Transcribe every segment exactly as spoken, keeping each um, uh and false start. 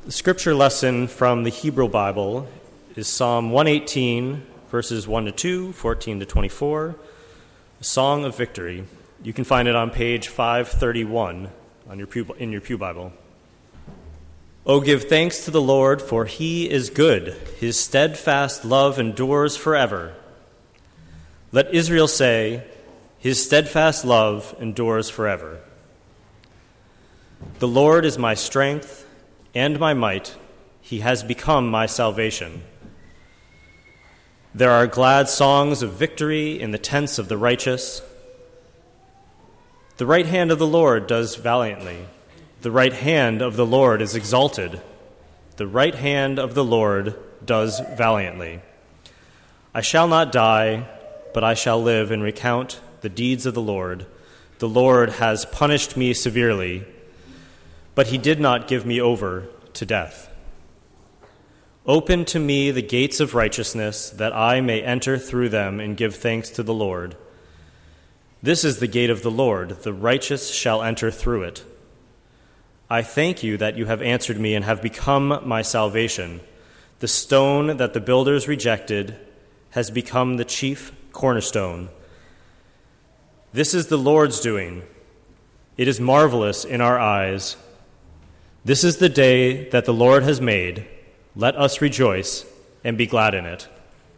The scripture lesson from the Hebrew Bible is Psalm one eighteen, verses one to two, fourteen to twenty-four, a song of victory. You can find it on page five thirty-one on your pew, in your Pew Bible. Oh, give thanks to the Lord, for he is good. His steadfast love endures forever. Let Israel say, his steadfast love endures forever. The Lord is my strength and my might. He has become my salvation. There are glad songs of victory in the tents of the righteous. The right hand of the Lord does valiantly. The right hand of the Lord is exalted. The right hand of the Lord does valiantly. I shall not die, but I shall live and recount the deeds of the Lord. The Lord has punished me severely, but he did not give me over to death. Open to me the gates of righteousness, that I may enter through them and give thanks to the Lord. This is the gate of the Lord. The righteous shall enter through it. I thank you that you have answered me and have become my salvation. The stone that the builders rejected has become the chief cornerstone. This is the Lord's doing. It is marvelous in our eyes. This is the day that the Lord has made. Let us rejoice and be glad in it.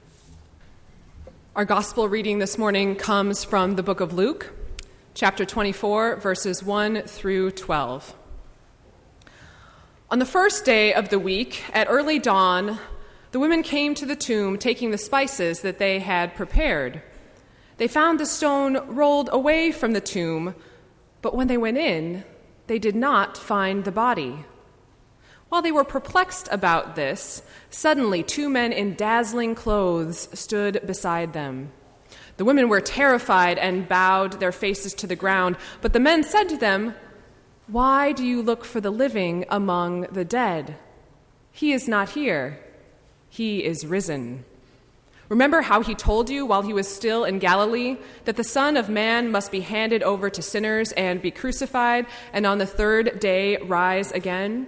Our gospel reading this morning comes from the book of Luke, chapter twenty-four, verses one through twelve. On the first day of the week, at early dawn, the women came to the tomb, taking the spices that they had prepared. They found the stone rolled away from the tomb, but when they went in, they did not find the body. While they were perplexed about this, suddenly two men in dazzling clothes stood beside them. The women were terrified and bowed their faces to the ground, but the men said to them, "Why do you look for the living among the dead? He is not here. He is risen. Remember how he told you while he was still in Galilee that the Son of Man must be handed over to sinners and be crucified, and on the third day rise again?"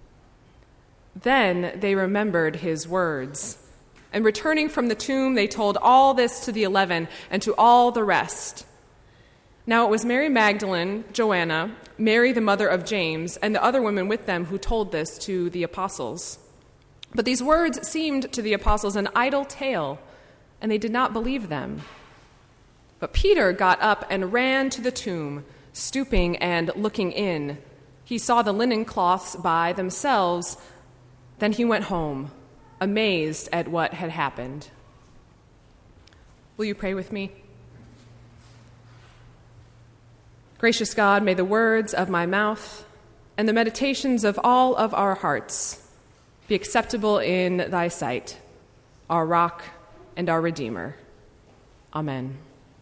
Then they remembered his words, and returning from the tomb, they told all this to the eleven and to all the rest. Now it was Mary Magdalene, Joanna, Mary the mother of James, and the other women with them who told this to the apostles. But these words seemed to the apostles an idle tale, and they did not believe them. But Peter got up and ran to the tomb, stooping and looking in. He saw the linen cloths by themselves. Then he went home, amazed at what had happened. Will you pray with me? Gracious God, may the words of my mouth and the meditations of all of our hearts be acceptable in thy sight, our rock and our Redeemer. Amen.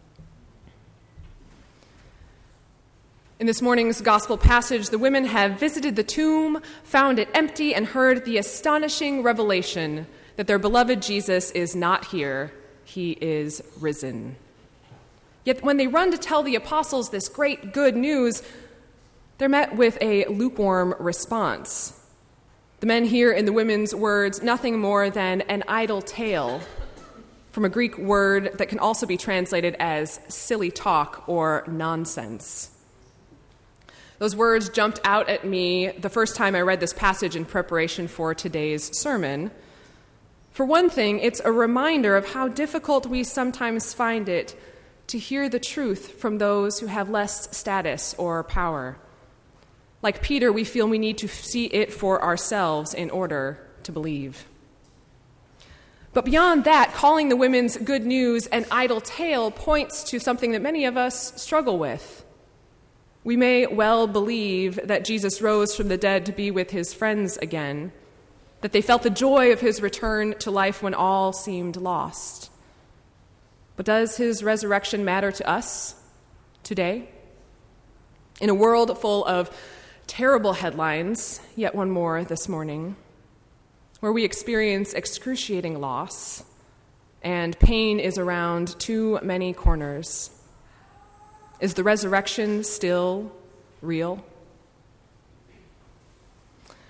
In this morning's gospel passage, the women have visited the tomb, found it empty, and heard the astonishing revelation that their beloved Jesus is not here. He is risen. Yet when they run to tell the apostles this great good news, they're met with a lukewarm response. The men hear in the women's words nothing more than an idle tale, from a Greek word that can also be translated as silly talk or nonsense. Those words jumped out at me the first time I read this passage in preparation for today's sermon. For one thing, it's a reminder of how difficult we sometimes find it to hear the truth from those who have less status or power. Like Peter, we feel we need to see it for ourselves in order to believe. But beyond that, calling the women's good news an idle tale points to something that many of us struggle with. We may well believe that Jesus rose from the dead to be with his friends again, that they felt the joy of his return to life when all seemed lost. But does his resurrection matter to us today? In a world full of terrible headlines, yet one more this morning, where we experience excruciating loss and pain is around too many corners, is the resurrection still real?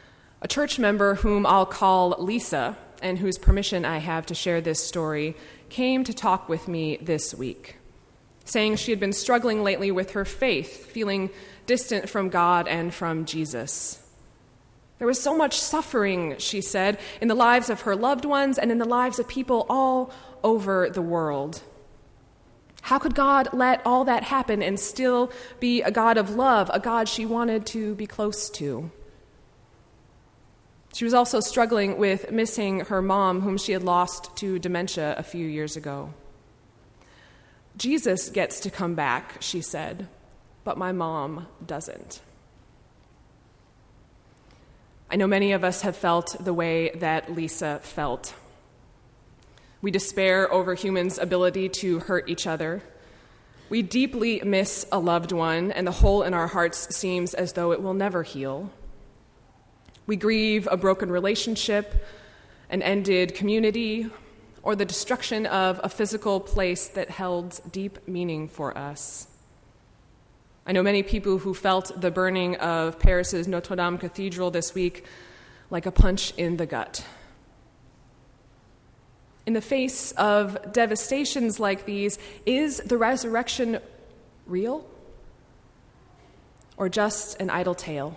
A church member whom I'll call Lisa, and whose permission I have to share this story, came to talk with me this week, saying she had been struggling lately with her faith, feeling distant from God and from Jesus. There was so much suffering, she said, in the lives of her loved ones and in the lives of people all over the world. How could God let all that happen and still be a God of love, a God she wanted to be close to? She was also struggling with missing her mom, whom she had lost to dementia a few years ago. Jesus gets to come back, she said, but my mom doesn't. I know many of us have felt the way that Lisa felt. We despair over humans' ability to hurt each other. We deeply miss a loved one, and the hole in our hearts seems as though it will never heal. We grieve a broken relationship, an ended community, or the destruction of a physical place that held deep meaning for us. I know many people who felt the burning of Paris's Notre Dame Cathedral this week like a punch in the gut. In the face of devastations like these, is the resurrection real? Or just an idle tale?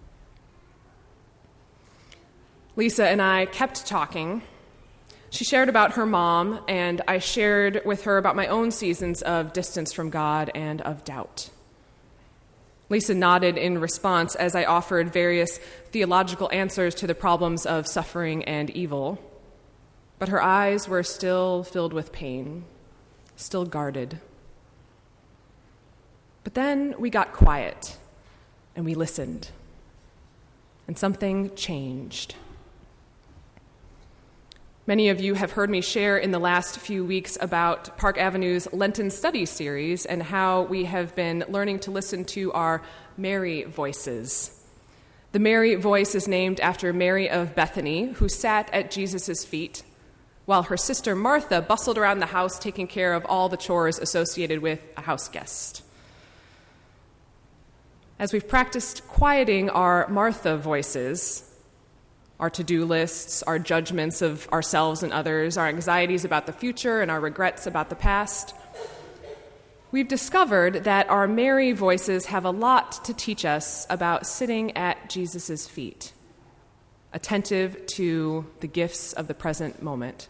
Lisa and I kept talking. She shared about her mom, and I shared with her about my own seasons of distance from God and of doubt. Lisa nodded in response as I offered various theological answers to the problems of suffering and evil, but her eyes were still filled with pain, still guarded. But then we got quiet, and we listened, and something changed. Many of you have heard me share in the last few weeks about Park Avenue's Lenten Study series and how we have been learning to listen to our Mary voices. The Mary voice is named after Mary of Bethany, who sat at Jesus' feet, while her sister Martha bustled around the house taking care of all the chores associated with a house guest. As we've practiced quieting our Martha voices, our to-do lists, our judgments of ourselves and others, our anxieties about the future, and our regrets about the past, we've discovered that our Mary voices have a lot to teach us about sitting at Jesus' feet, attentive to the gifts of the present moment.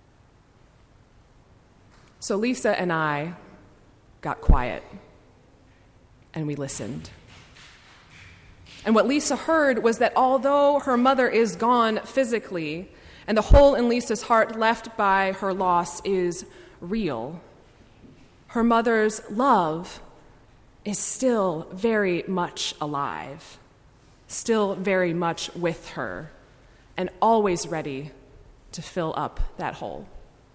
So Lisa and I got quiet, and we listened. And what Lisa heard was that although her mother is gone physically, and the hole in Lisa's heart left by her loss is real, her mother's love is still very much alive, still very much with her, and always ready to fill up that hole.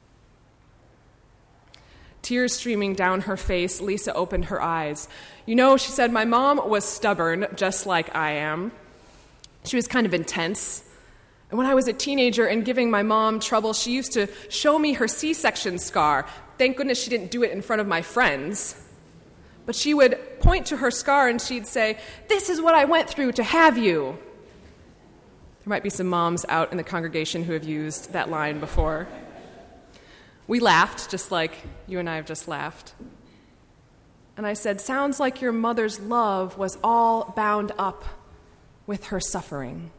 Tears streaming down her face, Lisa opened her eyes. You know, she said, my mom was stubborn, just like I am. She was kind of intense. And when I was a teenager and giving my mom trouble, she used to show me her C-section scar. Thank goodness she didn't do it in front of my friends. But she would point to her scar and she'd say, this is what I went through to have you. There might be some moms out in the congregation who have used that line before. We laughed, just like you and I have just laughed. And I said, sounds like your mother's love was all bound up with her suffering.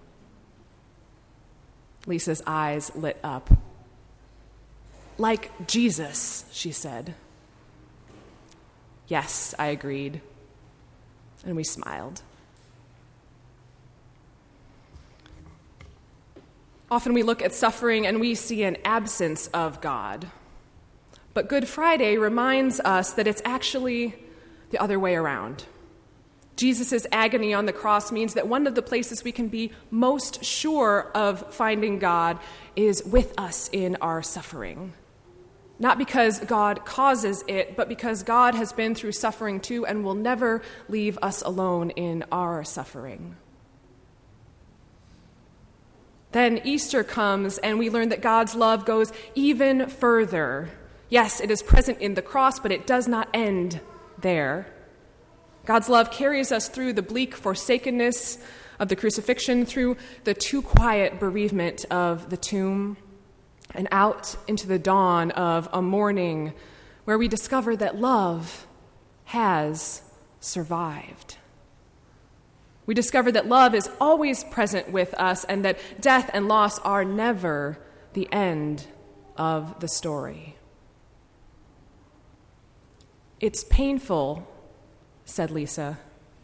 Lisa's eyes lit up. Like Jesus, she said. Yes, I agreed. And we smiled. Often we look at suffering and we see an absence of God. But Good Friday reminds us that it's actually the other way around. Jesus' agony on the cross means that one of the places we can be most sure of finding God is with us in our suffering. Not because God causes it, but because God has been through suffering too and will never leave us alone in our suffering. Then Easter comes and we learn that God's love goes even further. Yes, it is present in the cross, but it does not end there. God's love carries us through the bleak forsakenness of the crucifixion, through the too quiet bereavement of the tomb, and out into the dawn of a morning where we discover that love has survived. We discover that love is always present with us and that death and loss are never the end of the story. "It's painful," said Lisa,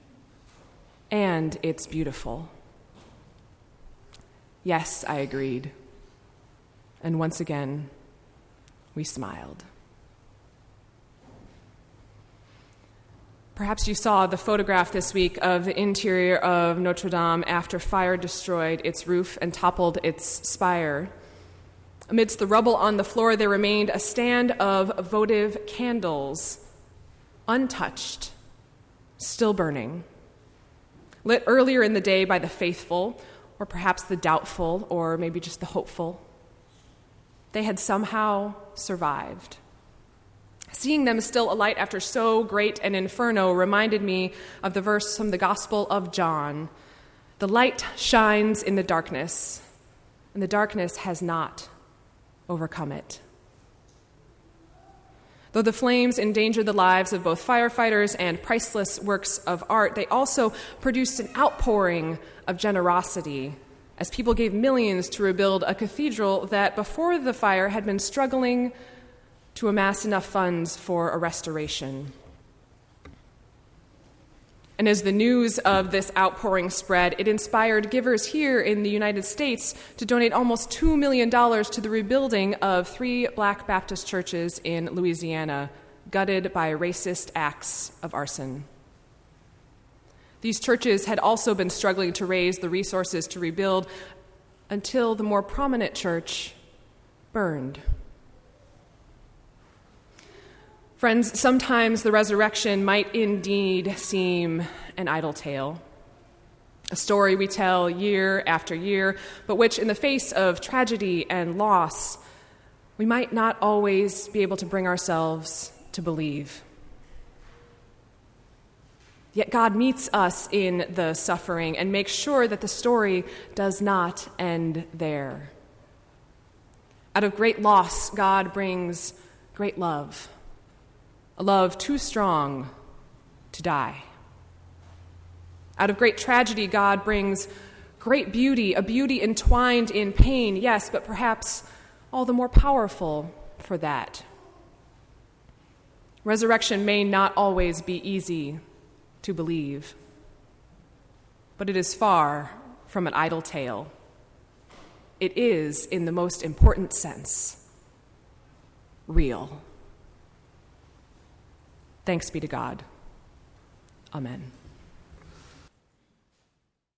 "and it's beautiful." Yes, I agreed. And once again, we smiled. Perhaps you saw the photograph this week of the interior of Notre Dame after fire destroyed its roof and toppled its spire. Amidst the rubble on the floor, there remained a stand of votive candles, untouched, still burning, lit earlier in the day by the faithful, or perhaps the doubtful, or maybe just the hopeful. They had somehow survived. Seeing them still alight after so great an inferno reminded me of the verse from the Gospel of John. "The light shines in the darkness, and the darkness has not overcome it." Though the flames endangered the lives of both firefighters and priceless works of art, they also produced an outpouring of generosity as people gave millions to rebuild a cathedral that before the fire had been struggling to amass enough funds for a restoration. And as the news of this outpouring spread, it inspired givers here in the United States to donate almost two million dollars to the rebuilding of three Black Baptist churches in Louisiana, gutted by racist acts of arson. These churches had also been struggling to raise the resources to rebuild until the more prominent church burned. Friends, sometimes the resurrection might indeed seem an idle tale, a story we tell year after year, but which, in the face of tragedy and loss, we might not always be able to bring ourselves to believe. Yet God meets us in the suffering and makes sure that the story does not end there. Out of great loss, God brings great love. A love too strong to die. Out of great tragedy, God brings great beauty, a beauty entwined in pain, yes, but perhaps all the more powerful for that. Resurrection may not always be easy to believe, but it is far from an idle tale. It is, in the most important sense, real. Thanks be to God. Amen.